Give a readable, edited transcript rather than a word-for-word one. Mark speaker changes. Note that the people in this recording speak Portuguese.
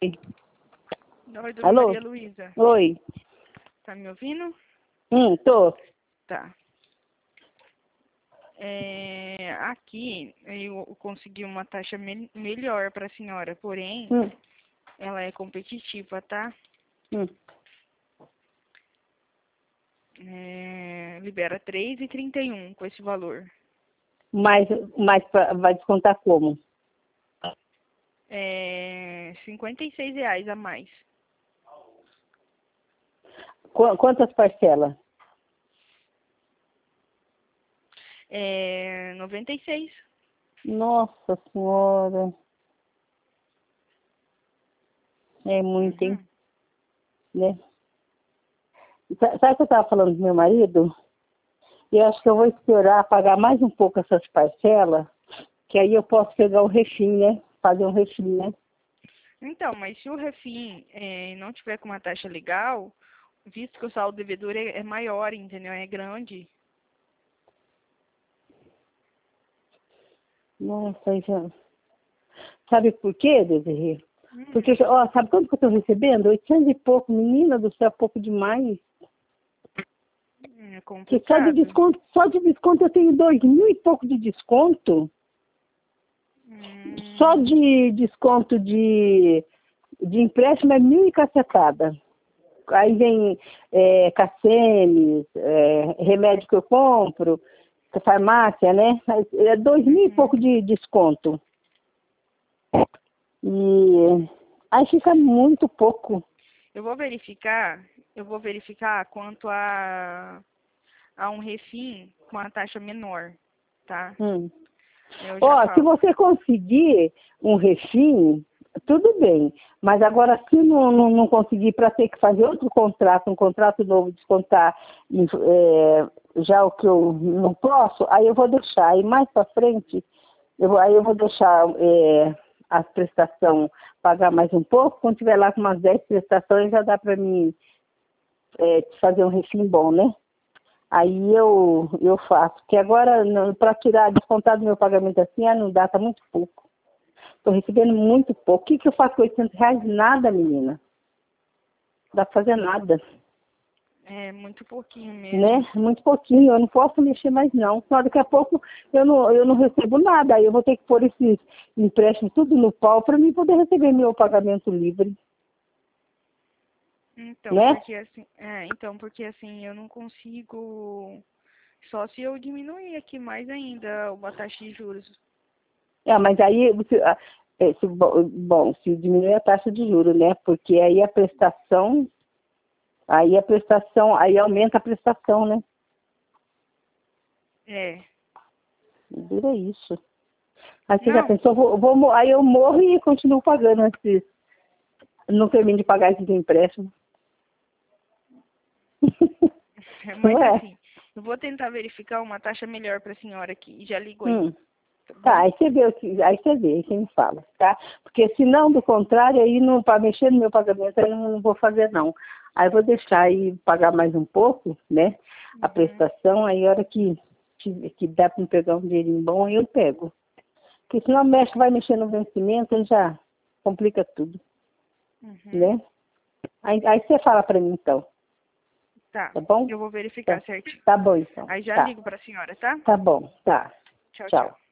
Speaker 1: Oi, dona
Speaker 2: Alô?
Speaker 1: Maria Luísa.
Speaker 2: Oi.
Speaker 1: Tá me ouvindo?
Speaker 2: Tô.
Speaker 1: Tá. Aqui eu consegui uma taxa melhor para a senhora, porém, ela é competitiva, tá? Libera 3,31 com esse valor.
Speaker 2: Mas vai descontar como?
Speaker 1: R$ 56 a mais.
Speaker 2: Quantas parcelas?
Speaker 1: 96.
Speaker 2: Nossa Senhora. É muito, hein? Né? Sabe o que eu estava falando do meu marido? Eu acho que eu vou esperar pagar mais um pouco essas parcelas, que aí eu posso pegar o refim, né? Fazer um refim, né?
Speaker 1: Então, mas se o refim não tiver com uma taxa legal, visto que o saldo devedor é maior, entendeu? É grande.
Speaker 2: Nossa, já... Sabe por quê, Desirê? Porque, ó, sabe quanto que eu estou recebendo? 800 e pouco, menina do céu, pouco demais.
Speaker 1: É
Speaker 2: Que
Speaker 1: complicado.
Speaker 2: só de desconto eu tenho 2.000 e pouco de desconto. Só de desconto de empréstimo é 1.000 e cacetada. Aí vem Cacemes, remédio que eu compro, farmácia, né? É 2.000 e pouco de desconto. E aí fica muito pouco.
Speaker 1: Eu vou verificar quanto a um refim com a taxa menor, tá?
Speaker 2: Ó, se você conseguir um refim, tudo bem. Mas agora, se não conseguir, para ter que fazer outro contrato, um contrato novo, descontar já o que eu não posso, aí eu vou deixar. Aí mais para frente, aí eu vou deixar a prestação pagar mais um pouco. Quando tiver lá com umas 10 prestações, já dá para mim fazer um refim bom, né? Aí eu faço. Porque agora, para tirar, descontar do meu pagamento assim, não dá, tá muito pouco. Estou recebendo muito pouco. O que eu faço com R$ 800? Nada, menina. Não dá para fazer nada.
Speaker 1: É muito pouquinho mesmo.
Speaker 2: Né? Muito pouquinho. Eu não posso mexer mais, não. Só daqui a pouco eu não recebo nada. Aí eu vou ter que pôr esses empréstimos tudo no pau para mim poder receber meu pagamento livre.
Speaker 1: Então,
Speaker 2: Né?
Speaker 1: porque assim, eu não consigo, só se eu diminuir aqui mais ainda a taxa de juros.
Speaker 2: Mas aí se diminuir a taxa de juros, né? Porque aí aí aumenta a prestação, né? Vira isso. Aí você já pensou, aí eu morro e continuo pagando não termino de pagar esses empréstimos.
Speaker 1: Mas assim, eu vou tentar verificar uma taxa melhor para a senhora aqui e já ligo aí.
Speaker 2: Tá, aí você vê, aí você me fala, tá? Porque se não, do contrário, aí para mexer no meu pagamento, aí eu não vou fazer não. Aí eu vou deixar aí pagar mais um pouco, né? A prestação, aí a hora que dá para me pegar um dinheirinho bom, aí eu pego. Porque senão vai mexer no vencimento, aí já complica tudo. Né? Aí você fala para mim então.
Speaker 1: Tá
Speaker 2: Bom?
Speaker 1: Eu vou verificar certinho.
Speaker 2: Tá bom então.
Speaker 1: Aí já ligo para a senhora, tá?
Speaker 2: Tá bom, tá.
Speaker 1: Tchau.